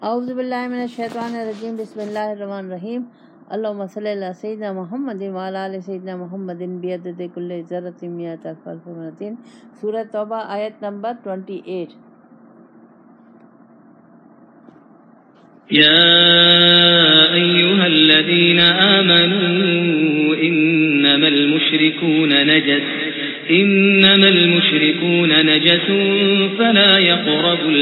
اعوذ باللہ من الشیطان الرجیم بسم اللہ الرحمن الرحیم اللہم صلی علی سیدنا محمد وعلی آل سیدنا محمد بعدد کل ذرۃ مئۃ الف مرۃ۔ سورہ توبہ آیت نمبر 28۔ يا أيها الذين آمنوا إنما المشركون نجس فلا يقربوا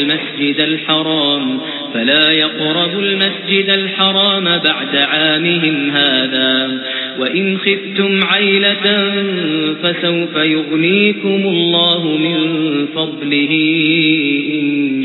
المسجد الحرام بعد عامهم هذا وإن خفتم عيلة فسوف يغنيكم الله من فضله إن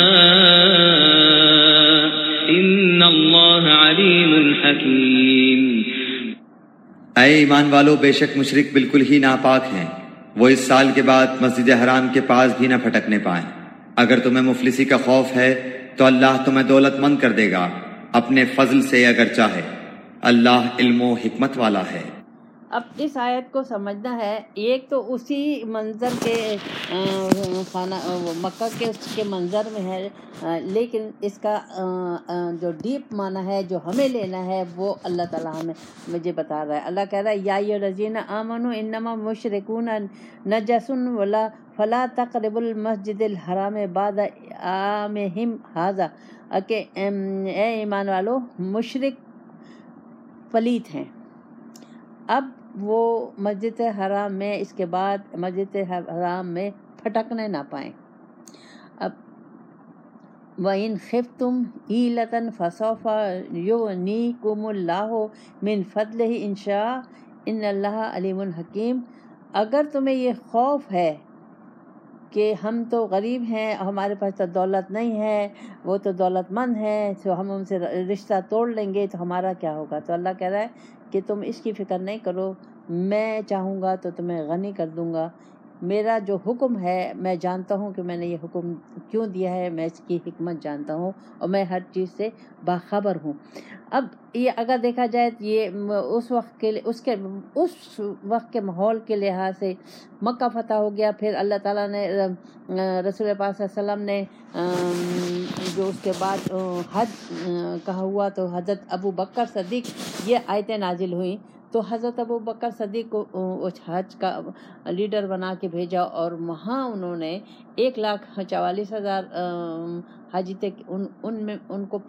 شاء إن الله عليم حكيم۔ اے ایمان والو، بے شک مشرک بالکل ہی ناپاک ہیں، وہ اس سال کے بعد مسجد حرام کے پاس بھی نہ پھٹکنے پائیں۔ اگر تمہیں مفلسی کا خوف ہے تو اللہ تمہیں دولت مند کر دے گا اپنے فضل سے اگر چاہے، اللہ علم و حکمت والا ہے۔ اب اس آیت کو سمجھنا ہے، ایک تو اسی منظر کے خانہ مکہ کے اس کے منظر میں ہے، لیکن اس کا جو ڈیپ معنی ہے جو ہمیں لینا ہے وہ اللہ تعالیٰ ہمیں مجھے بتا رہا ہے۔ اللہ کہہ رہا ہے یا ایھا الذین آمنوا انما المشرکون نجس فلا تقربوا المسجد الحرام بعد عامہم ھذا، کہ اے ایمان والو، مشرک پلیت ہیں، اب وہ مسجد حرام میں اس کے بعد مسجد حرام میں پھٹکنے نہ پائیں۔ اب وَإِنْ خِفْتُمْ عِيلَةً فَسَوْفَ يُغْنِيكُمُ اللَّهُ مِنْ فَضْلِهِ إِنْ شَاءَ إِنَّ اللَّهَ عَلِيمٌ حَكِيمٌ۔ اگر تمہیں یہ خوف ہے کہ ہم تو غریب ہیں، ہمارے پاس تو دولت نہیں ہے، وہ تو دولت مند ہیں، تو ہم ان سے رشتہ توڑ لیں گے تو ہمارا کیا ہوگا، تو اللہ کہہ رہا ہے کہ تم اس کی فکر نہیں کرو، میں چاہوں گا تو تمہیں غنی کر دوں گا۔ میرا جو حکم ہے میں جانتا ہوں کہ میں نے یہ حکم کیوں دیا ہے، میں اس کی حکمت جانتا ہوں اور میں ہر چیز سے باخبر ہوں۔ اب یہ اگر دیکھا جائے تو یہ اس وقت کے ماحول کے لحاظ سے مکہ فتح ہو گیا، پھر اللہ تعالیٰ نے رسول پاک صلی اللہ علیہ وسلم نے جو اس کے بعد حج کہا ہوا تو حضرت ابو بکر صدیق یہ آیتیں نازل ہوئیں، تو حضرت ابو بکر صدیق کو حج کا لیڈر بنا کے بھیجا، اور وہاں انہوں نے 1,44,000 حاجی تھے، ان میں ان کو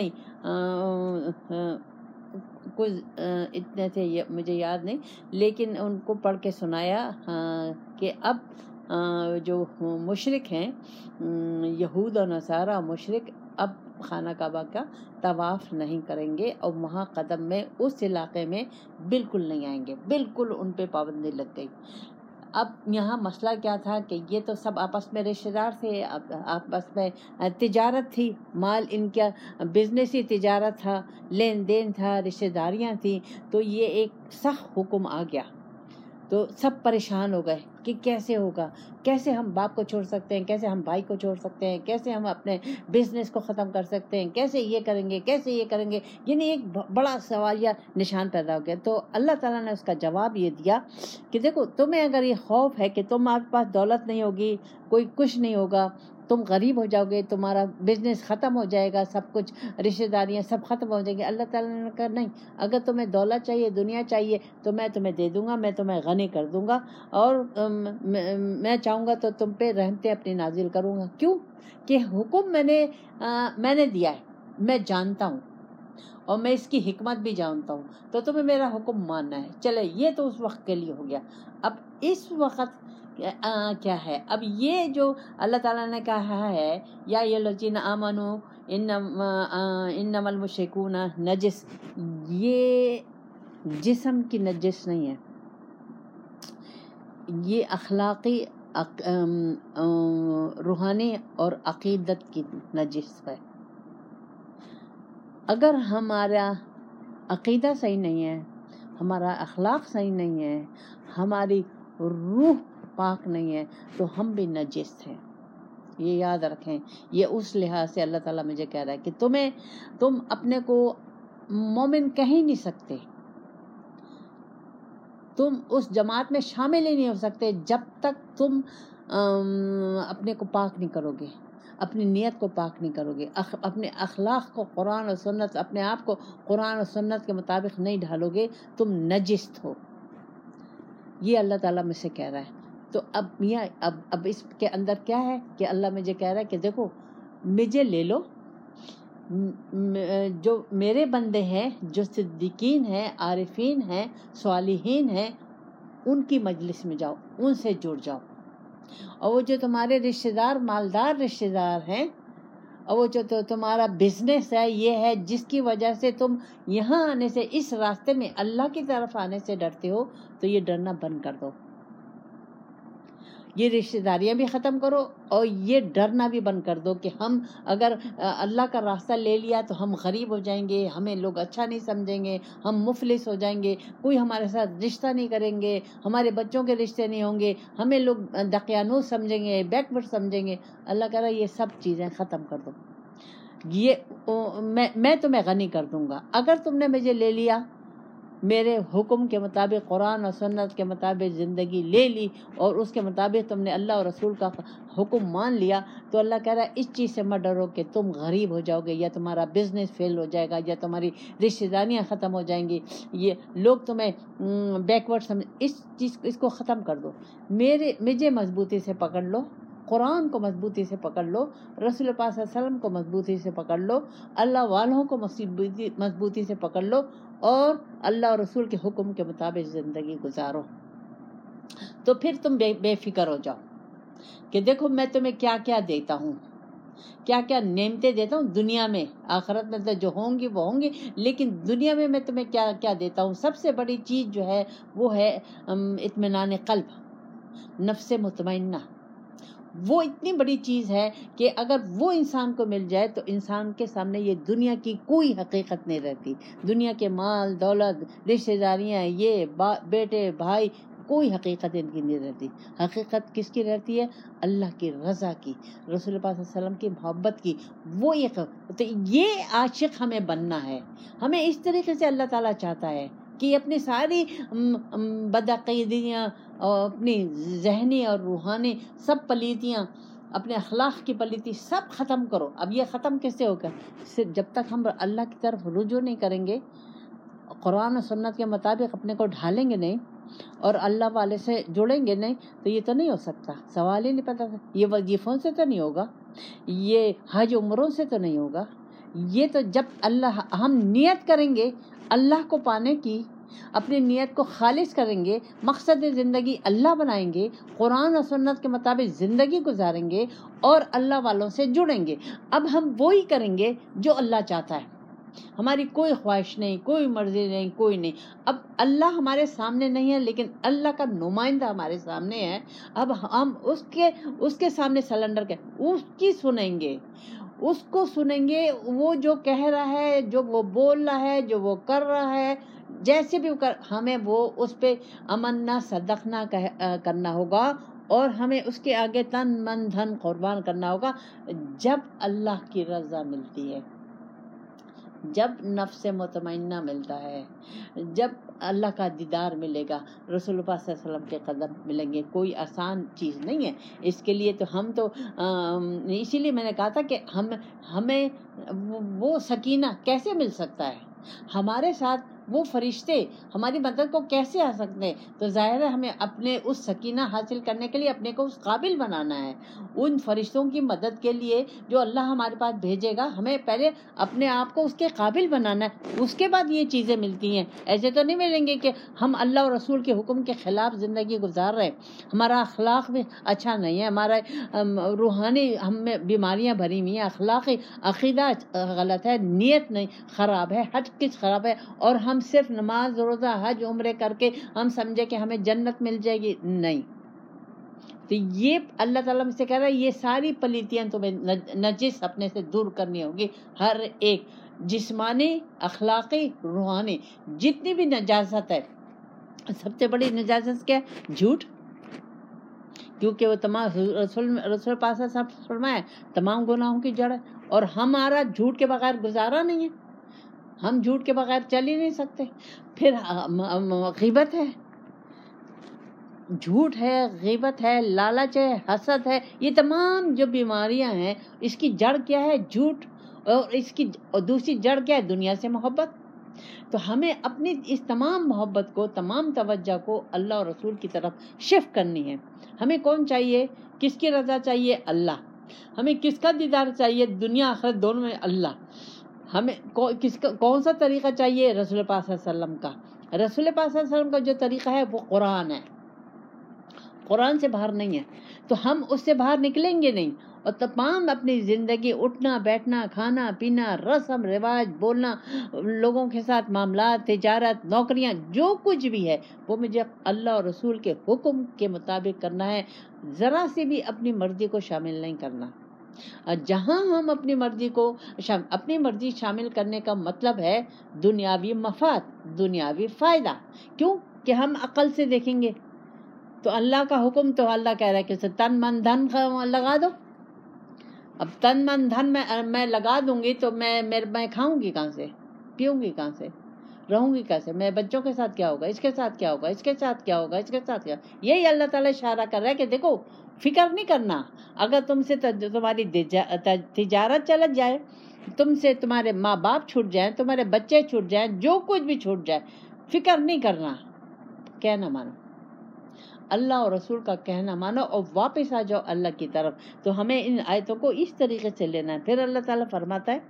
کچھ اتنے تھے مجھے یاد نہیں، لیکن ان کو پڑھ کے سنایا کہ اب جو مشرک ہیں، یہود اور نصارہ مشرک، اب خانہ کعبہ کا طواف نہیں کریں گے اور وہاں قدم میں اس علاقے میں بالکل نہیں آئیں گے، بالکل ان پہ پابندی لگ گئی۔ اب یہاں مسئلہ کیا تھا کہ یہ تو سب آپس میں رشتہ دار تھے، آپس میں تجارت تھی، مال ان کا بزنسی تجارت تھا، لین دین تھا، رشتہ داریاں تھیں، تو یہ ایک سخت حکم آ گیا تو سب پریشان ہو گئے کہ کیسے ہوگا، کیسے ہم باپ کو چھوڑ سکتے ہیں، کیسے ہم بھائی کو چھوڑ سکتے ہیں، کیسے ہم اپنے بزنس کو ختم کر سکتے ہیں، کیسے یہ کریں گے، کیسے یہ کریں گے، یعنی ایک بڑا سوالیہ نشان پیدا ہو گیا۔ تو اللہ تعالیٰ نے اس کا جواب یہ دیا کہ دیکھو، تمہیں اگر یہ خوف ہے کہ تمہارے پاس دولت نہیں ہوگی، کوئی کچھ نہیں ہوگا، تم غریب ہو جاؤ گے، تمہارا بزنس ختم ہو جائے گا، سب کچھ رشتہ داریاں سب ختم ہو جائیں گی، اللہ تعالیٰ نے کہا نہیں، اگر تمہیں دولت چاہیے، دنیا چاہیے، تو میں تمہیں دے دوں گا، میں تمہیں غنی کر دوں گا، اور میں چاہوں گا تو تم پہ رحمتیں اپنی نازل کروں گا۔ کیوں کہ حکم میں نے دیا ہے، میں جانتا ہوں اور میں اس کی حکمت بھی جانتا ہوں، تو تمہیں میرا حکم ماننا ہے۔ چلے، یہ تو اس وقت کے لیے ہو گیا۔ اب اس وقت کیا ہے، اب یہ جو اللہ تعالیٰ نے کہا ہے یا ایھا الذین آمنوا انما المشرکون نجس، یہ جسم کی نجس نہیں ہے، یہ اخلاقی روحانی اور عقیدت کی نجس ہے۔ اگر ہمارا عقیدہ صحیح نہیں ہے، ہمارا اخلاق صحیح نہیں ہے، ہماری روح پاک نہیں ہے، تو ہم بھی نجس ہیں، یہ یاد رکھیں۔ یہ اس لحاظ سے اللہ تعالیٰ مجھے کہہ رہا ہے کہ تم اپنے کو مومن کہہ ہی نہیں سکتے، تم اس جماعت میں شامل ہی نہیں ہو سکتے جب تک تم اپنے کو پاک نہیں کرو گے۔ اپنی نیت کو پاک نہیں کرو گے، اپنے اخلاق کو قرآن اور سنت، اپنے آپ کو قرآن اور سنت کے مطابق نہیں ڈھالو گے، تم نجس ہو. یہ اللہ تعالیٰ مجھ سے کہہ رہا ہے. تو اب اس کے اندر کیا ہے کہ اللہ مجھے کہہ رہا ہے کہ دیکھو مجھے لے لو، جو میرے بندے ہیں، جو صدیقین ہیں، عارفین ہیں، صالحین ہیں، ان کی مجلس میں جاؤ، ان سے جڑ جاؤ. اور وہ جو تمہارے رشتہ دار، مالدار رشتہ دار ہیں، اور وہ جو تمہارا بزنس ہے، یہ ہے جس کی وجہ سے تم یہاں آنے سے، اس راستے میں اللہ کی طرف آنے سے ڈرتے ہو، تو یہ ڈرنا بند کر دو. یہ رشتہ داریاں بھی ختم کرو اور یہ ڈرنا بھی بند کر دو کہ ہم اگر اللہ کا راستہ لے لیا تو ہم غریب ہو جائیں گے، ہمیں لوگ اچھا نہیں سمجھیں گے، ہم مفلس ہو جائیں گے، کوئی ہمارے ساتھ رشتہ نہیں کریں گے، ہمارے بچوں کے رشتے نہیں ہوں گے، ہمیں لوگ دقیانوس سمجھیں گے، بیکورڈ سمجھیں گے. اللہ کہہ رہا ہے یہ سب چیزیں ختم کر دو. میں تمہیں غنی کر دوں گا اگر تم نے مجھے لے لیا، میرے حکم کے مطابق، قرآن اور سنت کے مطابق زندگی لے لی، اور اس کے مطابق تم نے اللہ اور رسول کا حکم مان لیا. تو اللہ کہہ رہا ہے اس چیز سے مت ڈرو کہ تم غریب ہو جاؤ گے، یا تمہارا بزنس فیل ہو جائے گا، یا تمہاری رشتہ داریاں ختم ہو جائیں گی، یہ لوگ تمہیں بیکورڈ سمجھ. اس کو ختم کر دو. مجھے مضبوطی سے پکڑ لو، قرآن کو مضبوطی سے پکڑ لو، رسول پاک صلی اللہ علیہ وسلم کو مضبوطی سے پکڑ لو، اللہ والوں کو مضبوطی سے پکڑ لو، اور اللہ اور رسول کے حکم کے مطابق زندگی گزارو. تو پھر تم بے فکر ہو جاؤ کہ دیکھو میں تمہیں کیا کیا دیتا ہوں، کیا کیا نعمتیں دیتا ہوں دنیا میں. آخرت میں تو جو ہوں گی وہ ہوں گی، لیکن دنیا میں تمہیں کیا کیا دیتا ہوں. سب سے بڑی چیز جو ہے وہ ہے اطمینان قلب، نفس مطمئنہ. وہ اتنی بڑی چیز ہے کہ اگر وہ انسان کو مل جائے تو انسان کے سامنے یہ دنیا کی کوئی حقیقت نہیں رہتی. دنیا کے مال دولت، رشتہ داریاں، یہ بیٹے بھائی، کوئی حقیقت ان کی نہیں رہتی. حقیقت کس کی رہتی ہے؟ اللہ کی رضا کی، رسول پاک صلی اللہ علیہ وسلم کی محبت کی. وہ تو یہ عاشق ہمیں بننا ہے. ہمیں اس طریقے سے اللہ تعالیٰ چاہتا ہے کہ اپنی ساری بدعقیدیاں اور اپنی ذہنی اور روحانی سب پلیتیاں، اپنے اخلاق کی پلیتی سب ختم کرو. اب یہ ختم کیسے ہوگا؟ صرف جب تک ہم اللہ کی طرف رجوع نہیں کریں گے، قرآن و سنت کے مطابق اپنے کو ڈھالیں گے نہیں، اور اللہ والے سے جڑیں گے نہیں، تو یہ تو نہیں ہو سکتا. سوال ہی نہیں پتا. یہ وظیفوں سے تو نہیں ہوگا، یہ حج عمروں سے تو نہیں ہوگا. یہ تو جب ہم نیت کریں گے اللہ کو پانے کی، اپنی نیت کو خالص کریں گے، مقصد زندگی اللہ بنائیں گے، قرآن اور سنت کے مطابق زندگی گزاریں گے، اور اللہ والوں سے جڑیں گے. اب ہم وہی کریں گے جو اللہ چاہتا ہے. ہماری کوئی خواہش نہیں، کوئی مرضی نہیں، کوئی نہیں. اب اللہ ہمارے سامنے نہیں ہے، لیکن اللہ کا نمائندہ ہمارے سامنے ہے. اب ہم اس کے سامنے سلنڈر کے اس کی سنیں گے، اس کو سنیں گے. وہ جو کہہ رہا ہے، جو وہ بول رہا ہے، جو وہ کر رہا ہے، جیسے بھی ہمیں وہ اس پہ امنا صدقنا کرنا ہوگا، اور ہمیں اس کے آگے تن من دھن قربان کرنا ہوگا. جب اللہ کی رضا ملتی ہے، جب نفس مطمئنہ ملتا ہے، جب اللہ کا دیدار ملے گا، رسول اللہ صلی اللہ علیہ وسلم کے قدم ملیں گے. کوئی آسان چیز نہیں ہے. اس کے لیے تو ہم تو اسی لیے میں نے کہا تھا کہ ہمیں وہ سکینہ کیسے مل سکتا ہے، ہمارے ساتھ وہ فرشتے ہماری مدد کو کیسے آ سکتے ہیں. تو ظاہر ہے ہمیں اپنے اس سکینہ حاصل کرنے کے لیے اپنے کو اس قابل بنانا ہے. ان فرشتوں کی مدد کے لیے جو اللہ ہمارے پاس بھیجے گا، ہمیں پہلے اپنے آپ کو اس کے قابل بنانا ہے، اس کے بعد یہ چیزیں ملتی ہیں. ایسے تو نہیں ملیں گے کہ ہم اللہ اور رسول کے حکم کے خلاف زندگی گزار رہے ہیں، ہمارا اخلاق بھی اچھا نہیں ہے، ہمارا روحانی ہم میں بیماریاں بھری ہوئی ہیں، اخلاقی عقیدہ غلط ہے، نیت نہیں خراب ہے، ہر چیز خراب ہے، اور ہم صرف نماز روزہ حج عمرے کر کے ہم سمجھے کہ ہمیں جنت مل جائے گی. نہیں. تو یہ اللہ تعالیٰ مجھ سے کہہ رہا ہے یہ ساری پلیتیاں تمہیں نجس اپنے سے دور کرنی ہوگی. ہر ایک جسمانی، اخلاقی، روحانی جتنی بھی نجاست ہے. سب سے بڑی نجاست کیا ہے؟ جھوٹ. کیونکہ وہ تمام رسول پاک صلی اللہ علیہ وسلم فرمایا تمام گناہوں کی جڑ ہے، اور ہمارا جھوٹ کے بغیر گزارا نہیں ہے. ہم جھوٹ کے بغیر چل ہی نہیں سکتے. پھر غیبت ہے. جھوٹ ہے، غیبت ہے، لالچ ہے، حسد ہے، یہ تمام جو بیماریاں ہیں اس کی جڑ کیا ہے؟ جھوٹ، اور دوسری جڑ کیا ہے؟ دنیا سے محبت۔ تو ہمیں اپنی اس تمام محبت کو، تمام توجہ کو اللہ اور رسول کی طرف شفٹ کرنی ہے۔ ہمیں کون چاہیے؟ کس کی رضا چاہیے؟ اللہ۔ ہمیں کس کا دیدار چاہیے؟ دنیا آخرت دونوں میں اللہ۔ ہمیں کون سا طریقہ چاہیے؟ رسول پاک صلی اللہ علیہ وسلم کا۔ رسول پاک صلی اللہ علیہ وسلم کا جو طریقہ ہے وہ قرآن ہے، قرآن سے باہر نہیں ہے۔ تو ہم اس سے باہر نکلیں گے نہیں، اور تمام اپنی زندگی، اٹھنا بیٹھنا، کھانا پینا، رسم رواج، بولنا، لوگوں کے ساتھ معاملات، تجارت، نوکریاں، جو کچھ بھی ہے وہ مجھے اللہ اور رسول کے حکم کے مطابق کرنا ہے، ذرا سے بھی اپنی مرضی کو شامل نہیں کرنا۔ اور جہاں ہم اپنی مرضی شامل کرنے کا مطلب ہے دنیاوی مفاد، دنیاوی فائدہ۔ کیوں کہ ہم عقل سے دیکھیں گے تو اللہ کا حکم تو اللہ کہہ رہا ہے کہ تن من دھن لگا دو۔ اب تن من دھن میں لگا دوں گی تو میں کھاؤں گی کہاں سے؟ پیوں گی کہاں سے؟ رہوں گی کیسے؟ میں بچوں کے ساتھ کیا ہوگا؟ اس کے ساتھ کیا ہوگا؟ اس کے ساتھ کیا ہوگا؟ اس کے ساتھ کیا؟ یہی اللہ تعالیٰ اشارہ کر رہا ہے کہ دیکھو، فکر نہیں کرنا۔ اگر تم سے تمہاری تجارت چلت جائے، تم سے تمہارے ماں باپ چھوٹ جائیں، تمہارے بچے چھوٹ جائیں، جو کچھ بھی چھوٹ جائے، فکر نہیں کرنا، کہنا مانو، اللہ اور رسول کا کہنا مانو اور واپس آ جاؤ اللہ کی طرف۔ تو ہمیں ان آیتوں کو اس طریقے سے لینا ہے۔ پھر اللہ تعالیٰ فرماتا ہے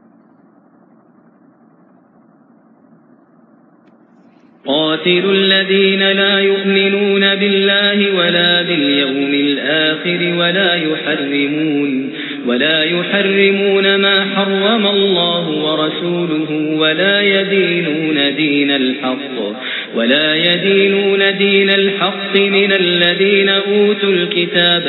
قاتلوا الذين لا يؤمنون بالله ولا باليوم الآخر ولا يحرمون ما حرم الله ورسوله ولا يدينون دين الحق من الذين أوتوا الكتاب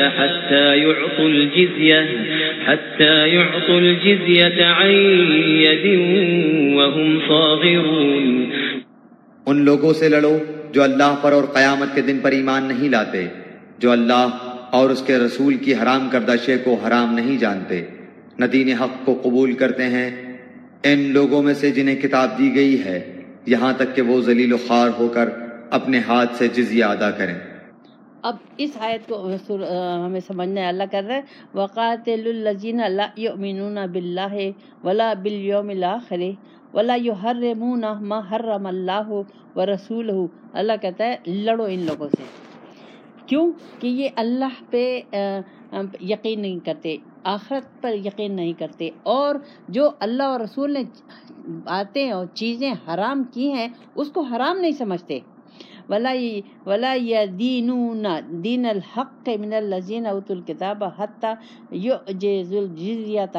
حتى يعطوا الجزية عن يد وهم صاغرون۔ ان لوگوں سے لڑو جو اللہ پر اور قیامت کے دن پر ایمان نہیں لاتے، جو اللہ اور اس کے رسول کی حرام کردہ شے کو حرام نہیں جانتے، نہ دین حق کو قبول کرتے ہیں، ان لوگوں میں سے جنہیں کتاب دی گئی ہے، یہاں تک کہ وہ ذلیل و خوار ہو کر اپنے ہاتھ سے جزیہ ادا کریں۔ اب اس آیت کو ہمیں سمجھنا ہے۔ اللہ کر رہا ہے وَقَاتِلُوا الَّذِينَ لَا يُؤْمِنُونَ بِاللَّهِ وَلَا بِالْيَوْمِ الْآخِرِ وَلَا يُحَرِّمُونَ مَا حَرَّمَ اللَّهُ وَرَسُولُهُ۔ اللہ کہتا ہے لڑو ان لوگوں سے۔ کیوں کہ یہ اللہ پہ یقین نہیں کرتے، آخرت پر یقین نہیں کرتے، اور جو اللہ اور رسول نے باتیں اور چیزیں حرام کی ہیں اس کو حرام نہیں سمجھتے۔ ولا يدينون دين الحق من الذين اوتوا الكتاب حتى يعجزوا الجزية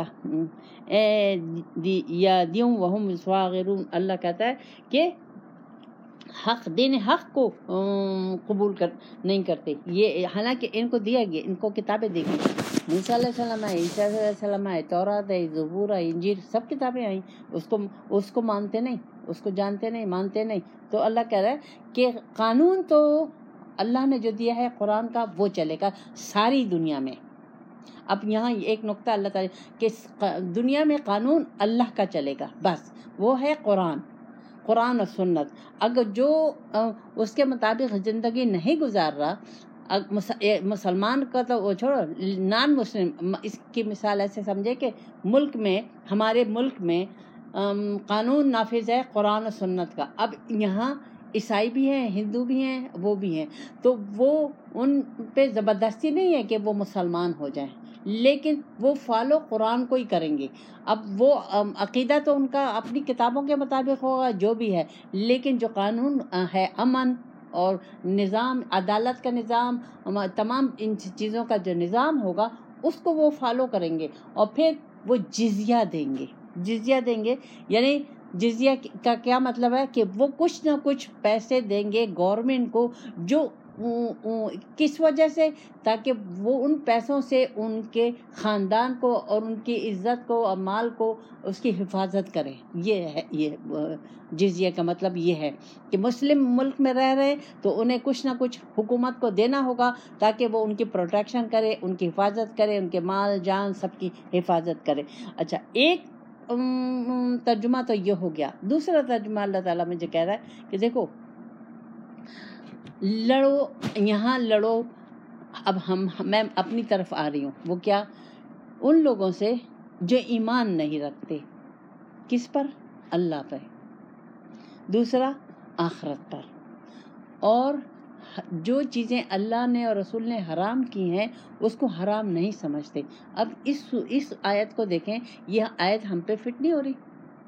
يدين وهم صاغرون۔ اللہ کہتا ہے کہ دین حق کو قبول نہیں کرتے، یہ حالانکہ ان کو دیا گیا، ان کو کتابیں دی گئی، موسیٰ علیہ السلام ہے، عیسیٰ علیہ السلام ہے، تورات ہے، زبور ہے، انجیل، سب کتابیں آئیں، اس کو مانتے نہیں، اس کو جانتے نہیں، مانتے نہیں۔ تو اللہ کہہ رہا ہے کہ قانون تو اللہ نے جو دیا ہے قرآن کا وہ چلے گا ساری دنیا میں۔ اب یہاں ایک نقطہ اللہ تعالیٰ کہ دنیا میں قانون اللہ کا چلے گا، بس وہ ہے قرآن اور سنت۔ اگر جو اس کے مطابق زندگی نہیں گزار رہا، مسلمان کا تو وہ چھوڑو، نان مسلم، اس کی مثال ایسے سمجھے کہ ہمارے ملک میں قانون نافذ ہے قرآن و سنت کا۔ اب یہاں عیسائی بھی ہیں، ہندو بھی ہیں، وہ بھی ہیں، تو وہ ان پہ زبردستی نہیں ہے کہ وہ مسلمان ہو جائیں، لیکن وہ فالو قرآن کو ہی کریں گے۔ اب وہ عقیدہ تو ان کا اپنی کتابوں کے مطابق ہوگا جو بھی ہے، لیکن جو قانون ہے، امن اور نظام، عدالت کا نظام، تمام ان چیزوں کا جو نظام ہوگا اس کو وہ فالو کریں گے، اور پھر وہ جزیہ دیں گے۔ یعنی جزیہ کا کیا مطلب ہے کہ وہ کچھ نہ کچھ پیسے دیں گے گورنمنٹ کو، جو کس وجہ سے؟ تاکہ وہ ان پیسوں سے ان کے خاندان کو اور ان کی عزت کو اور مال کو اس کی حفاظت کریں۔ یہ ہے، یہ جزیہ کا مطلب یہ ہے کہ مسلم ملک میں رہ رہے تو انہیں کچھ نہ کچھ حکومت کو دینا ہوگا تاکہ وہ ان کی پروٹیکشن کرے، ان کی حفاظت کرے، ان کے مال جان سب کی حفاظت کرے۔ اچھا، ایک ترجمہ تو یہ ہو گیا۔ دوسرا ترجمہ اللہ تعالیٰ مجھے کہہ رہا ہے کہ دیکھو لڑو یہاں لڑو. اب میں اپنی طرف آ رہی ہوں. وہ کیا؟ ان لوگوں سے جو ایمان نہیں رکھتے. کس پر؟ اللہ پر. دوسرا آخرت پر. اور جو چیزیں اللہ نے اور رسول نے حرام کی ہیں اس کو حرام نہیں سمجھتے. اب اس آیت کو دیکھیں، یہ آیت ہم پہ فٹ نہیں ہو رہی.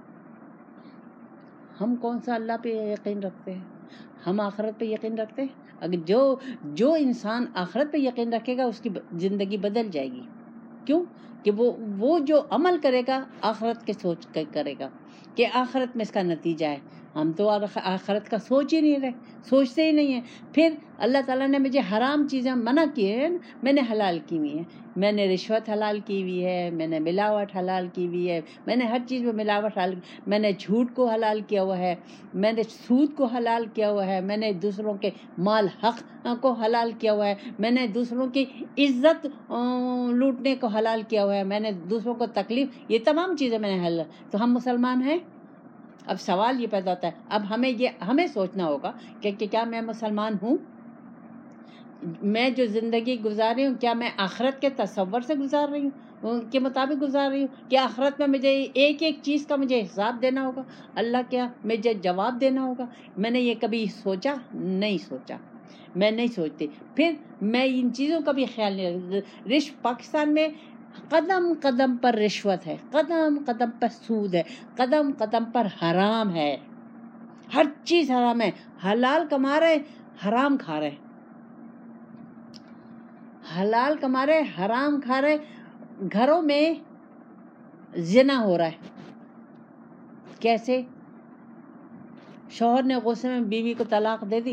ہم کون سا اللہ پہ یقین رکھتے ہیں؟ ہم آخرت پہ یقین رکھتے ہیں. اگر جو انسان آخرت پہ یقین رکھے گا اس کی زندگی بدل جائے گی. کیوں؟ کہ وہ جو عمل کرے گا آخرت کے سوچ کے کرے گا کہ آخرت میں اس کا نتیجہ ہے. ہم تو آخرت کا سوچ ہی نہیں رہے، سوچتے ہی نہیں ہیں. پھر اللہ تعالیٰ نے مجھے حرام چیزیں منع کی ہیں، میں نے حلال کی ہوئی ہیں. میں نے رشوت حلال کی ہوئی ہے، میں نے ملاوٹ حلال کی ہوئی ہے، میں نے ہر چیز میں ملاوٹ حلال، میں نے جھوٹ کو حلال کیا ہوا ہے، میں نے سود کو حلال کیا ہوا ہے، میں نے دوسروں کے مال حق کو حلال کیا ہوا ہے، میں نے دوسروں کی عزت لوٹنے کو حلال کیا ہوا ہے، میں نے دوسروں کو تکلیف، یہ تمام چیزیں میں نے حلال. تو ہم مسلمان ہیں. اب سوال یہ پیدا ہوتا ہے، اب ہمیں سوچنا ہوگا کہ کیا میں مسلمان ہوں؟ میں جو زندگی گزار رہی ہوں کیا میں آخرت کے تصور سے گزار رہی ہوں کے مطابق گزار رہی ہوں؟ کہ آخرت میں مجھے ایک ایک چیز کا مجھے حساب دینا ہوگا، اللہ کیا مجھے جواب دینا ہوگا؟ میں نے یہ کبھی سوچا؟ نہیں سوچا، میں نہیں سوچتی. پھر میں ان چیزوں کا بھی خیال نہیں رکھتی. پاکستان میں قدم قدم پر رشوت ہے، قدم قدم پر سود ہے، قدم قدم پر حرام ہے. ہر چیز حرام ہے. حلال کما رہے، حرام کھا رہے. حلال کما رہے، حرام کھا رہے. گھروں میں زنا ہو رہا ہے. کیسے؟ شوہر نے غصے میں بیوی کو طلاق دے دی،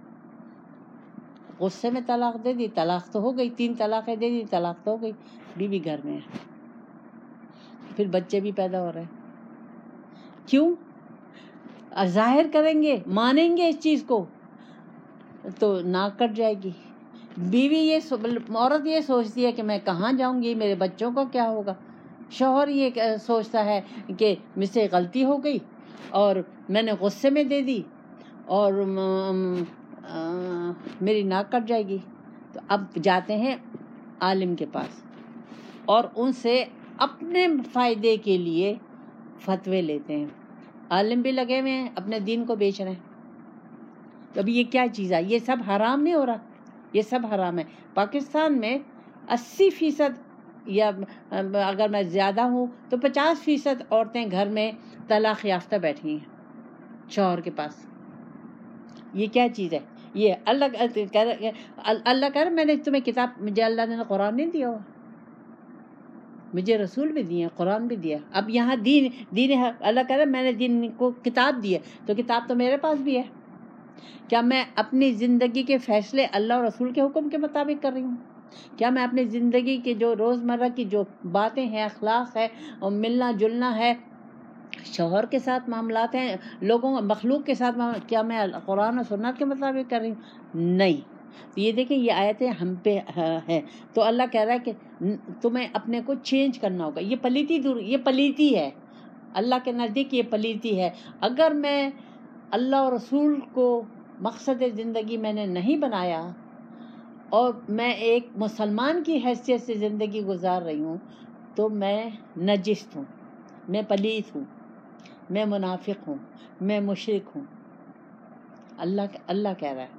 غصے میں طلاق دے دی، طلاق تو ہو گئی. 3 طلاقیں دے دی، طلاق تو ہو گئی. بیوی گھر میں ہے. پھر بچے بھی پیدا ہو رہے ہیں. کیوں؟ ظاہر کریں گے، مانیں گے اس چیز کو تو ناک کٹ جائے گی. بیوی عورت یہ سوچتی ہے کہ میں کہاں جاؤں گی، میرے بچوں کا کیا ہوگا. شوہر یہ سوچتا ہے کہ مجھ سے غلطی ہو گئی اور میں نے غصے میں دے دی اور میری ناک کٹ جائے گی. تو اب جاتے ہیں عالم کے پاس اور ان سے اپنے فائدے کے لیے فتوے لیتے ہیں. عالم بھی لگے ہوئے ہیں، اپنے دین کو بیچ رہے ہیں. تو اب یہ کیا چیز ہے؟ یہ سب حرام نہیں ہو رہا؟ یہ سب حرام ہے. پاکستان میں 80% یا اگر میں زیادہ ہوں تو 50% عورتیں گھر میں طلاق یافتہ بیٹھی ہیں شوہر کے پاس. یہ کیا چیز ہے؟ یہ اللہ کہہ رہا میں نے تمہیں کتاب، مجھے اللہ نے قرآن نہیں دیا ہوا، مجھے رسول بھی دیے، قرآن بھی دیا. اب یہاں دین ہے. اللہ کہہ رہا میں نے دین کو کتاب دی ہے، تو کتاب تو میرے پاس بھی ہے. کیا میں اپنی زندگی کے فیصلے اللہ اور رسول کے حکم کے مطابق کر رہی ہوں؟ کیا میں اپنی زندگی کے جو روزمرہ کی جو باتیں ہیں، اخلاق ہے اور ملنا جلنا ہے، شوہر کے ساتھ معاملات ہیں، لوگوں مخلوق کے ساتھ کیا میں قرآن اور سنت کے مطابق کر رہی ہوں؟ نہیں. تو یہ دیکھیں یہ آیتیں ہم پہ ہیں. تو اللہ کہہ رہا ہے کہ تمہیں اپنے کو چینج کرنا ہوگا. یہ پلیتی ہے اللہ کے نزدیک، یہ پلیتی ہے. اگر میں اللہ اور رسول کو مقصد زندگی میں نے نہیں بنایا اور میں ایک مسلمان کی حیثیت سے زندگی گزار رہی ہوں تو میں نجس ہوں، میں پلیت ہوں، میں منافق ہوں، میں مشرک ہوں. اللہ کہہ رہا ہے.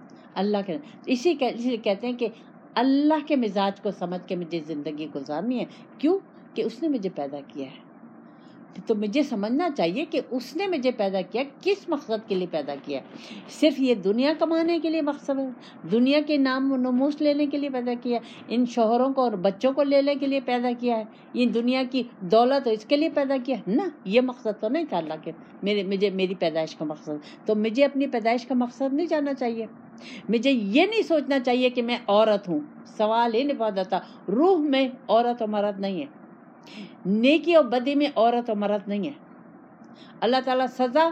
اسی لیے کہتے ہیں کہ اللہ کے مزاج کو سمجھ کے مجھے زندگی گزارنی ہے. کیوں؟ کہ اس نے مجھے پیدا کیا ہے. تو مجھے سمجھنا چاہیے کہ اس نے مجھے پیدا کیا، کس مقصد کے لیے پیدا کیا. صرف یہ دنیا کمانے کے لیے مقصد ہے، دنیا کے نام و نموس لینے کے لیے پیدا کیا، ان شوہروں کو اور بچوں کو لینے کے لیے پیدا کیا ہے، یہ دنیا کی دولت اس کے لیے پیدا کیا نہ. یہ مقصد تو نہیں تھا اللہ کے. میری پیدائش کا مقصد تو مجھے اپنی پیدائش کا مقصد نہیں جاننا چاہیے. مجھے یہ نہیں سوچنا چاہیے کہ میں عورت ہوں. سوال ہی نہیں پیدا ہوتا. روح میں عورت اور مرد نہیں ہے، نیکی اور بدی میں عورت اور مرد نہیں ہے. اللہ تعالیٰ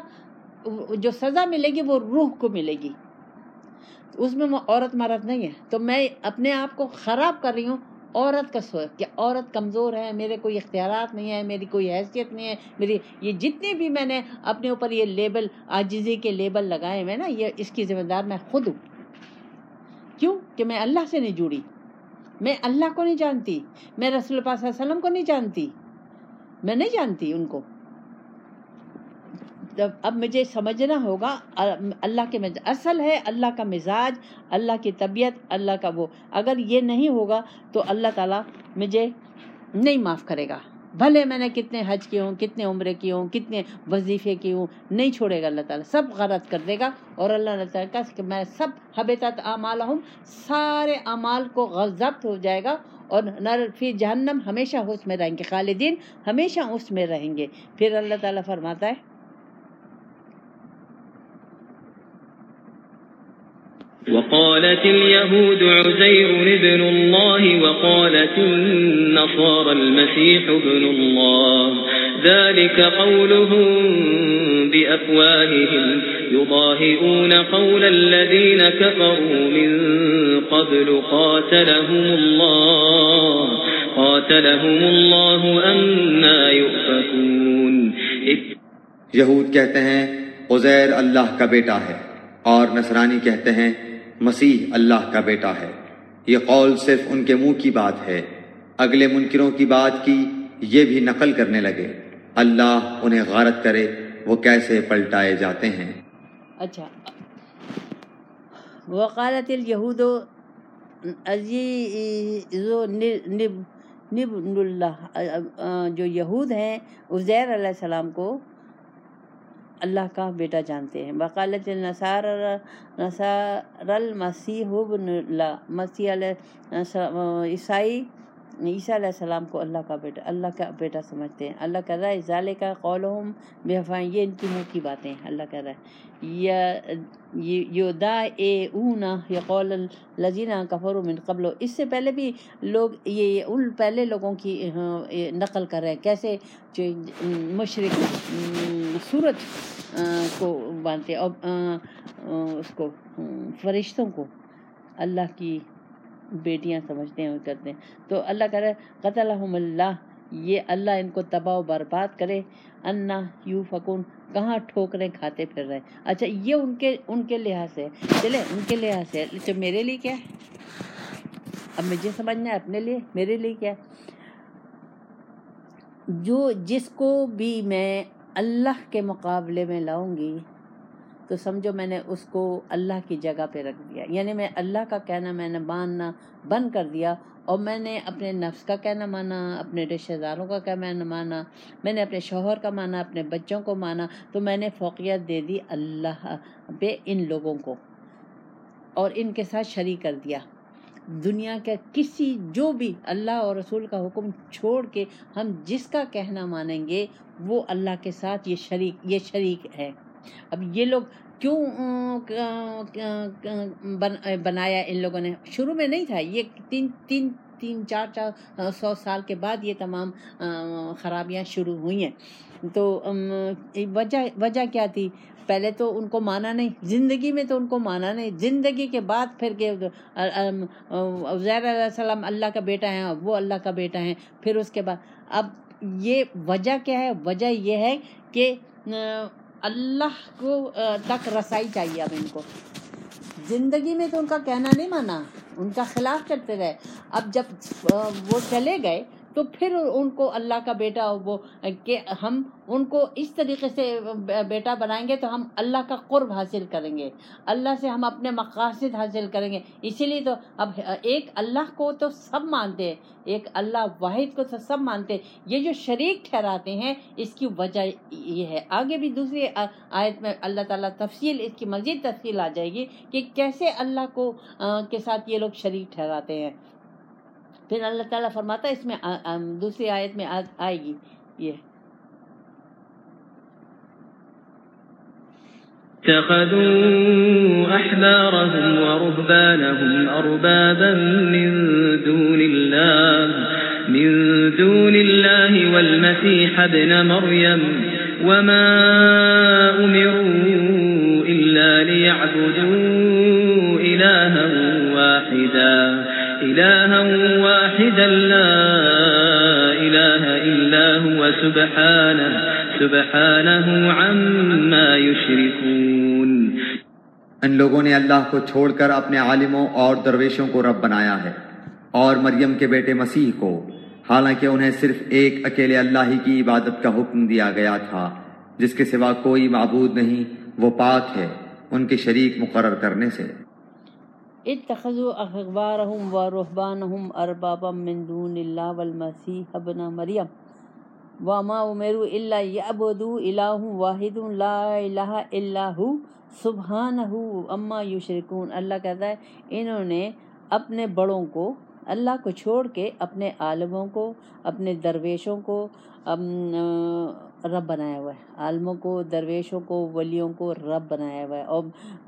جو سزا ملے گی وہ روح کو ملے گی، اس میں وہ عورت مرد نہیں ہے. تو میں اپنے آپ کو خراب کر رہی ہوں عورت کا کہ عورت کمزور ہے، میرے کوئی اختیارات نہیں ہے، میری کوئی حیثیت نہیں ہے، میری یہ جتنے بھی میں نے اپنے اوپر یہ لیبل عاجزی کے لیبل لگائے ہوئے نا، یہ اس کی ذمہ دار میں خود ہوں. کیوں کہ میں اللہ سے نہیں جڑی، میں اللہ کو نہیں جانتی، میں رسول اللہ صلی اللہ علیہ وسلم کو نہیں جانتی، میں نہیں جانتی ان کو. اب مجھے سمجھنا ہوگا اللہ کے مزاج اصل ہے، اللہ کا مزاج، اللہ کی طبیعت، اللہ کا وہ. اگر یہ نہیں ہوگا تو اللہ تعالیٰ مجھے نہیں معاف کرے گا. بھلے میں نے کتنے حج کیے ہوں، کتنے عمرے کیے ہوں، کتنے وظیفے کیے ہوں، نہیں چھوڑے گا اللہ تعالیٰ، سب غلط کر دے گا. اور اللہ تعالیٰ کا کہ میں سب حبطت اعمالہم، سارے اعمال کو ضبط ہو جائے گا اور نار فی جہنم، ہمیشہ اس میں رہیں گے، خالدین ہمیشہ اس میں رہیں گے. پھر اللہ تعالیٰ فرماتا ہے وقالت اليهود عزير ابن الله وقالت النصارى المسيح ابن الله ذلك قولهم بأفواههم يضاهئون قول الذين كفروا من قبل قاتلهم الله أنى يؤفكون. یہود کہتے ہیں عزیر اللہ کا بیٹا ہے، اور نصرانی کہتے ہیں مسیح اللہ کا بیٹا ہے. یہ قول صرف ان کے منہ کی بات ہے، اگلے منکروں کی بات کی یہ بھی نقل کرنے لگے. اللہ انہیں غارت کرے وہ کیسے پلٹائے جاتے ہیں. اچھا، وقالت اليہود عزیز ابن اللہ، جو یہود ہیں عزیر علیہ السلام کو اللہ کا بیٹا جانتے ہیں. وقالت النصارى المسیح ابن اللہ، مسیح عیسیٰ علیہ السلام کو اللہ کا بیٹا سمجھتے ہیں. اللہ کہہ رہا ہے ذالک قولہم بافواہہم، یہ ان کی منہ کی باتیں. اللہ کہہ رہا ہے یداعون قول الذین کفروا من قبل، اس سے پہلے بھی لوگ یہ ان پہلے لوگوں کی نقل کر رہے ہیں. کیسے؟ جو مشرک سورج کو مانتے اور اس کو فرشتوں کو اللہ کی بیٹیاں سمجھتے ہیں اور کرتے ہیں. تو اللہ کہہ رہا ہے قتلہم اللہ، یہ اللہ ان کو تباہ و برباد کرے. انا یوفکون، کہاں ٹھوکریں کھاتے پھر رہے. اچھا، یہ ان کے لحاظ سے چلے، ان کے لحاظ سے. تو میرے لیے کیا ہے؟ اب مجھے سمجھنا ہے اپنے لیے، میرے لیے کیا ہے. جس کو بھی میں اللہ کے مقابلے میں لاؤں گی تو سمجھو میں نے اس کو اللہ کی جگہ پہ رکھ دیا. یعنی میں اللہ کا کہنا میں نے ماننا بند کر دیا، اور میں نے اپنے نفس کا کہنا مانا، اپنے رشتہ داروں کا کہنا مانا، میں نے اپنے شوہر کا مانا، اپنے بچوں کو مانا. تو میں نے فوقیت دے دی اللہ پہ ان لوگوں کو، اور ان کے ساتھ شریک کر دیا. دنیا کے کسی جو بھی اللہ اور رسول کا حکم چھوڑ کے ہم جس کا کہنا مانیں گے وہ اللہ کے ساتھ یہ شریک ہے. اب یہ لوگ کیوں بنایا ان لوگوں نے؟ شروع میں نہیں تھا یہ، تین چار سو سال کے بعد یہ تمام خرابیاں شروع ہوئی ہیں. تو وجہ کیا تھی؟ پہلے تو ان کو مانا نہیں، زندگی میں تو ان کو مانا نہیں. زندگی کے بعد پھر کہ عزیر علیہ السلام اللہ کا بیٹا ہے، وہ اللہ کا بیٹا ہے. پھر اس کے بعد اب یہ وجہ کیا ہے؟ وجہ یہ ہے کہ اللہ کو تک رسائی چاہیے. اب ان کو زندگی میں تو ان کا کہنا نہیں مانا، ان کا خلاف کرتے رہے. اب جب وہ چلے گئے تو پھر ان کو اللہ کا بیٹا وہ کہ ہم ان کو اس طریقے سے بیٹا بنائیں گے تو ہم اللہ کا قرب حاصل کریں گے، اللہ سے ہم اپنے مقاصد حاصل کریں گے. اسی لیے تو اب ایک اللہ کو تو سب مانتے ہیں، ایک اللہ واحد کو تو سب مانتے ہیں. یہ جو شریک ٹھہراتے ہیں اس کی وجہ یہ ہے. آگے بھی دوسری آیت میں اللہ تعالیٰ تفصیل، اس کی مزید تفصیل آ جائے گی کہ کیسے اللہ کو کے ساتھ یہ لوگ شریک ٹھہراتے ہیں. پھر اللہ تعالیٰ فرماتا ہے اس میں دوسری آیت میں آئے گی یہ اتخذوا أحبارهم ورهبانهم أربابا من دون الله والمسيح ابن مريم وما أمروا إلا ليعبدوا إلها واحدا واحدا لا إله إلا هو سبحانه عما يشركون. ان لوگوں نے اللہ کو چھوڑ کر اپنے عالموں اور درویشوں کو رب بنایا ہے، اور مریم کے بیٹے مسیح کو، حالانکہ انہیں صرف ایک اکیلے اللہ ہی کی عبادت کا حکم دیا گیا تھا، جس کے سوا کوئی معبود نہیں، وہ پاک ہے ان کے شریک مقرر کرنے سے. اتخذوا احبارهم ورهبانهم اربابا من دون الله والمسيح ابن مريم وما امروا الا ليعبدوا الها واحد لا اله الا هو سبحانہ عما یشرکون. اللہ کہتا ہے انہوں نے اپنے بڑوں کو، اللہ کو چھوڑ کے اپنے عالموں کو، اپنے درویشوں کو رب بنایا ہوا ہے. عالموں کو، درویشوں کو، ولیوں کو رب بنایا ہوا ہے. اور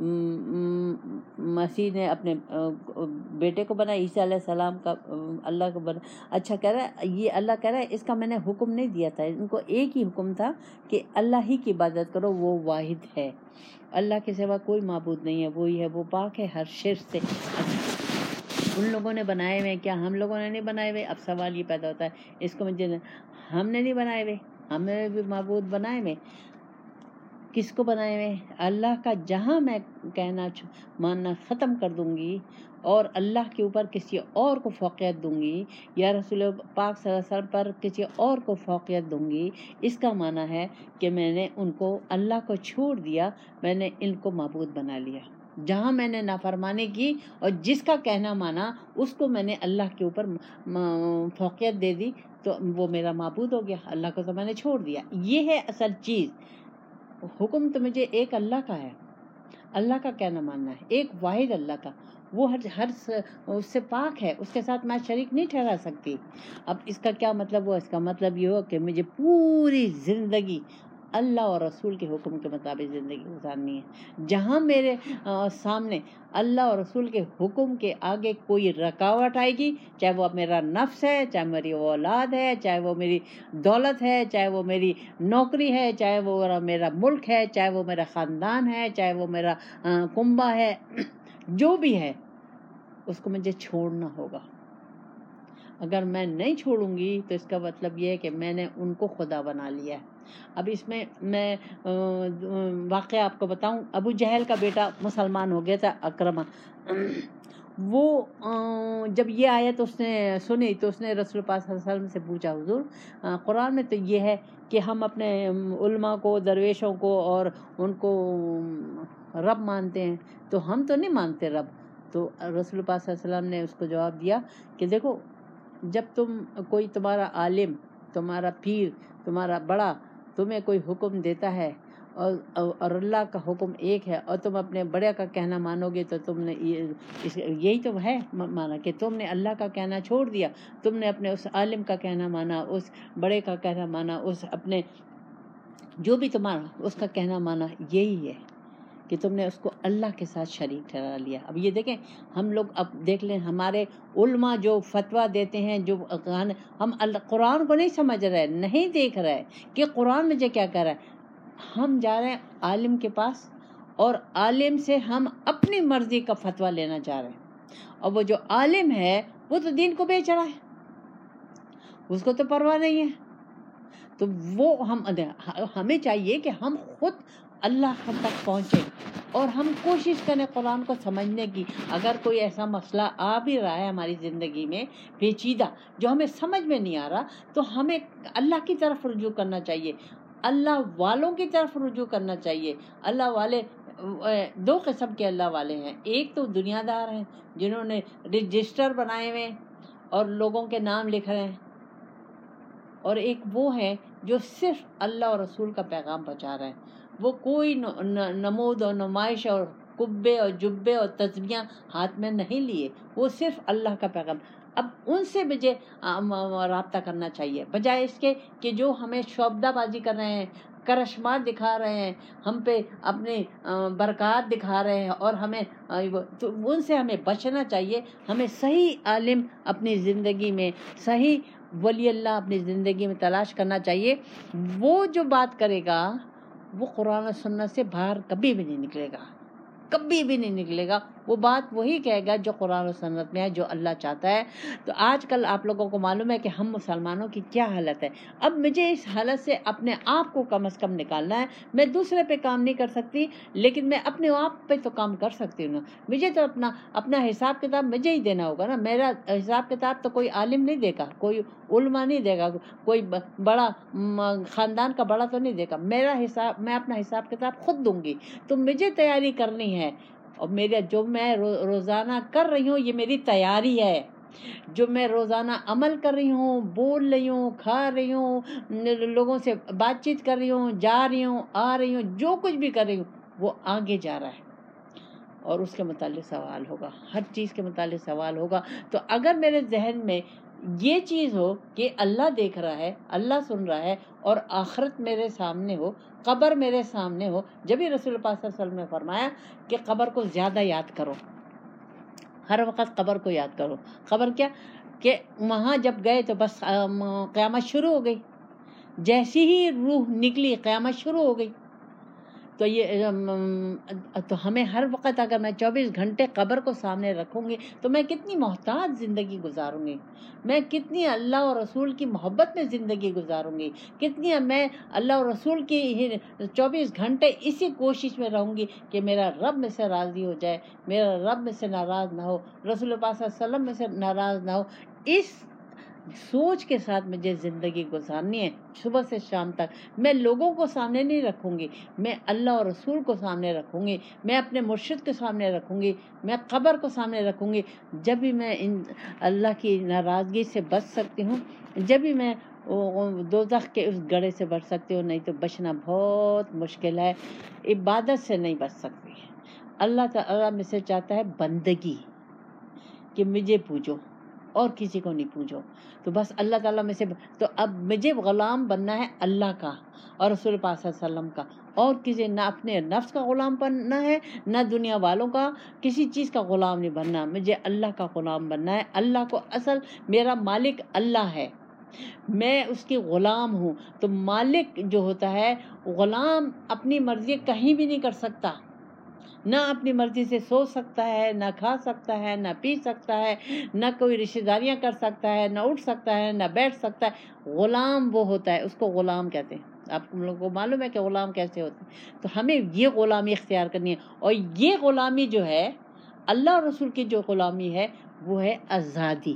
مسیح نے اپنے بیٹے کو بنایا، عیسیٰ علیہ السلام کا اللہ کو بنا. اچھا کہہ رہا ہے، یہ اللہ کہہ رہا ہے اس کا میں نے حکم نہیں دیا تھا، ان کو ایک ہی حکم تھا کہ اللہ ہی کی عبادت کرو، وہ واحد ہے، اللہ کے سوا کوئی معبود نہیں ہے، وہی ہے، وہ پاک ہے ہر شرک سے. ان لوگوں نے بنائے ہوئے، کیا ہم لوگوں نے نہیں بنائے ہوئے؟ اب سوال یہ پیدا ہوتا ہے اس کو مجھے ہم نے نہیں بنائے ہوئے، ہمیں بھی معبود بنائے ہوئے. کس کو بنائے ہوئے؟ اللہ کا. جہاں میں کہنا ماننا ختم کر دوں گی اور اللہ کے اوپر کسی اور کو فوقیت دوں گی، یا رسول پاک صلی اللہ علیہ وسلم پر کسی اور کو فوقیت دوں گی، اس کا معنی ہے کہ میں نے ان کو، اللہ کو چھوڑ دیا، میں نے ان کو معبود بنا لیا. جہاں میں نے نافرمانی کی اور جس کا کہنا مانا اس کو میں نے اللہ کے اوپر فوقیت دے دی، تو وہ میرا معبود ہو گیا. اللہ کو تو میں نے چھوڑ دیا. یہ ہے اصل چیز. حکم تو مجھے ایک اللہ کا ہے، اللہ کا کہنا ماننا ہے، ایک واحد اللہ کا، وہ ہر اس سے پاک ہے، اس کے ساتھ میں شریک نہیں ٹھہرا سکتی. اب اس کا کیا مطلب ہوا؟ اس کا مطلب یہ ہو کہ مجھے پوری زندگی اللہ اور رسول کے حکم کے مطابق زندگی گزارنی ہے. جہاں میرے سامنے اللہ اور رسول کے حکم کے آگے کوئی رکاوٹ آئے گی، چاہے وہ میرا نفس ہے، چاہے میری اولاد ہے، چاہے وہ میری دولت ہے، چاہے وہ میری نوکری ہے، چاہے وہ میرا ملک ہے، چاہے وہ میرا خاندان ہے، چاہے وہ میرا کنبہ ہے، جو بھی ہے اس کو مجھے چھوڑنا ہوگا. اگر میں نہیں چھوڑوں گی تو اس کا مطلب یہ ہے کہ میں نے ان کو خدا بنا لیا ہے. اب اس میں واقعہ آپ کو بتاؤں. ابو جہل کا بیٹا مسلمان ہو گیا تھا، اکرمہ. وہ جب یہ آیت اس نے سنی تو اس نے رسول پاک صلی اللہ علیہ وسلم سے پوچھا، حضور قرآن میں تو یہ ہے کہ ہم اپنے علماء کو، درویشوں کو اور ان کو رب مانتے ہیں، تو ہم تو نہیں مانتے رب. تو رسول پاک صلی اللہ علیہ وسلم نے اس کو جواب دیا کہ دیکھو، جب کوئی تمہارا عالم، تمہارا پیر، تمہارا بڑا تمہیں کوئی حکم دیتا ہے اور اللہ کا حکم ایک ہے، اور تم اپنے بڑے کا کہنا مانو گے، تو تم نے یہی تو ہے مانا کہ تم نے اللہ کا کہنا چھوڑ دیا، تم نے اپنے اس عالم کا کہنا مانا، اس بڑے کا کہنا مانا، اس اپنے جو بھی تمہارا اس کا کہنا مانا. یہی ہے کہ تم نے اس کو اللہ کے ساتھ شریک ٹھہرا لیا. اب یہ دیکھیں ہم لوگ، اب دیکھ لیں ہمارے علماء جو فتویٰ دیتے ہیں، جو ہم قرآن کو نہیں سمجھ رہے، نہیں دیکھ رہے کہ قرآن مجھے کیا کہہ رہا ہے. ہم جا رہے ہیں عالم کے پاس اور عالم سے ہم اپنی مرضی کا فتویٰ لینا چاہ رہے ہیں، اور وہ جو عالم ہے وہ تو دین کو بیچ رہا ہے، اس کو تو پرواہ نہیں ہے. تو وہ ہمیں چاہیے کہ ہم خود اللہ تک پہنچے اور ہم کوشش کریں قرآن کو سمجھنے کی. اگر کوئی ایسا مسئلہ آ بھی رہا ہے ہماری زندگی میں پیچیدہ جو ہمیں سمجھ میں نہیں آ رہا، تو ہمیں اللہ کی طرف رجوع کرنا چاہیے، اللہ والوں کی طرف رجوع کرنا چاہیے. اللہ والے دو قسم کے اللہ والے ہیں. ایک تو دنیا دار ہیں جنہوں نے رجسٹر بنائے ہوئے اور لوگوں کے نام لکھ رہے ہیں، اور ایک وہ ہیں جو صرف اللہ اور رسول کا پیغام پہنچا رہے ہیں. وہ کوئی نمود اور نمائش اور قبے اور جبے اور تسبیحاں ہاتھ میں نہیں لیے، وہ صرف اللہ کا پیغام. اب ان سے مجھے رابطہ کرنا چاہیے، بجائے اس کے کہ جو ہمیں شعبدہ بازی کر رہے ہیں، کرشمات دکھا رہے ہیں، ہم پہ اپنی برکات دکھا رہے ہیں، اور ہمیں تو ان سے ہمیں بچنا چاہیے. ہمیں صحیح عالم اپنی زندگی میں، صحیح ولی اللہ اپنی زندگی میں تلاش کرنا چاہیے. وہ جو بات کرے گا وہ قرآن و سنت سے باہر کبھی بھی نہیں نکلے گا. کبھی بھی نہیں نکلے گا. وہ بات وہی کہے گا جو قرآن و سنت میں ہے، جو اللہ چاہتا ہے. تو آج کل آپ لوگوں کو معلوم ہے کہ ہم مسلمانوں کی کیا حالت ہے. اب مجھے اس حالت سے اپنے آپ کو کم از کم نکالنا ہے. میں دوسرے پہ کام نہیں کر سکتی، لیکن میں اپنے آپ پہ تو کام کر سکتی ہوں نا. مجھے تو اپنا حساب کتاب مجھے ہی دینا ہوگا نا. میرا حساب کتاب تو کوئی عالم نہیں دے گا، کوئی علماء نہیں دے گا، کوئی بڑا خاندان کا بڑا تو نہیں دے گا. میں اپنا حساب کتاب خود دوں گی. تو مجھے تیاری کرنی ہے، اور میرا جو میں روزانہ کر رہی ہوں یہ میری تیاری ہے. جو میں روزانہ عمل کر رہی ہوں، بول رہی ہوں، کھا رہی ہوں، لوگوں سے بات چیت کر رہی ہوں، جا رہی ہوں، آ رہی ہوں، جو کچھ بھی کر رہی ہوں وہ آگے جا رہا ہے، اور اس کے متعلق سوال ہوگا، ہر چیز کے متعلق سوال ہوگا. تو اگر میرے ذہن میں یہ چیز ہو کہ اللہ دیکھ رہا ہے، اللہ سن رہا ہے، اور آخرت میرے سامنے ہو، قبر میرے سامنے ہو. جب ہی رسول پاک صلی اللہ علیہ وسلم نے فرمایا کہ قبر کو زیادہ یاد کرو، ہر وقت قبر کو یاد کرو. خبر کیا کہ وہاں جب گئے تو بس قیامت شروع ہو گئی. جیسی ہی روح نکلی قیامت شروع ہو گئی. تو ہمیں ہر وقت، اگر میں 24 گھنٹے قبر کو سامنے رکھوں گی تو میں کتنی محتاط زندگی گزاروں گی، میں کتنی اللہ اور رسول کی محبت میں زندگی گزاروں گی، کتنی میں اللہ اور رسول کی 24 گھنٹے اسی کوشش میں رہوں گی کہ میرا رب میں سے راضی ہو جائے، میرا رب میں سے ناراض نہ ہو، رسول پاک صلی اللہ علیہ وسلم میں سے ناراض نہ ہو. اس سوچ کے ساتھ مجھے زندگی گزارنی ہے. صبح سے شام تک میں لوگوں کو سامنے نہیں رکھوں گی، میں اللہ اور رسول کو سامنے رکھوں گی، میں اپنے مرشد کے سامنے رکھوں گی، میں قبر کو سامنے رکھوں گی. جب بھی میں اللہ کی ناراضگی سے بچ سکتی ہوں، جب بھی میں دوزخ کے اس گڑھے سے بچ سکتی ہوں. نہیں تو بچنا بہت مشکل ہے. عبادت سے نہیں بچ سکتی. اللہ تعالیٰ مجھ سے چاہتا ہے بندگی، کہ مجھے پوجو اور کسی کو نہیں پوجو. تو بس اللہ تعالیٰ میں سے، تو اب مجھے غلام بننا ہے اللہ کا اور رسول پاک صلی اللہ علیہ وسلم کا، اور کسی نہ اپنے نفس کا غلام بننا ہے، نہ دنیا والوں کا، کسی چیز کا غلام نہیں بننا. مجھے اللہ کا غلام بننا ہے. اللہ کو اصل میرا مالک اللہ ہے، میں اس کی غلام ہوں. تو مالک جو ہوتا ہے، غلام اپنی مرضی کہیں بھی نہیں کر سکتا، نہ اپنی مرضی سے سو سکتا ہے، نہ کھا سکتا ہے، نہ پی سکتا ہے، نہ کوئی رشتہ داریاں کر سکتا ہے، نہ اٹھ سکتا ہے، نہ بیٹھ سکتا ہے. غلام وہ ہوتا ہے، اس کو غلام کہتے ہیں. آپ لوگوں کو معلوم ہے کہ غلام کیسے ہوتے ہیں. تو ہمیں یہ غلامی اختیار کرنی ہے. اور یہ غلامی جو ہے، اللہ اور رسول کی جو غلامی ہے، وہ ہے آزادی.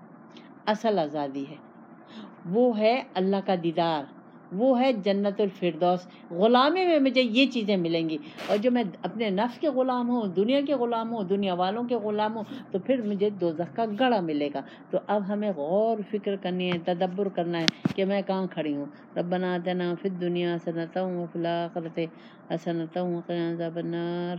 اصل آزادی ہے، وہ ہے اللہ کا دیدار، وہ ہے جنت الفردوس. غلامی میں مجھے یہ چیزیں ملیں گی. اور جو میں اپنے نفس کے غلام ہوں، دنیا کے غلام ہوں، دنیا والوں کے غلام ہوں، تو پھر مجھے دوزخ کا گڑھا ملے گا. تو اب ہمیں غور فکر کرنی ہے، تدبر کرنا ہے کہ میں کہاں کھڑی ہوں. ربنا آتنا فی الدنیا حسنۃ وفی الآخرۃ حسنۃ وقنا عذاب النار.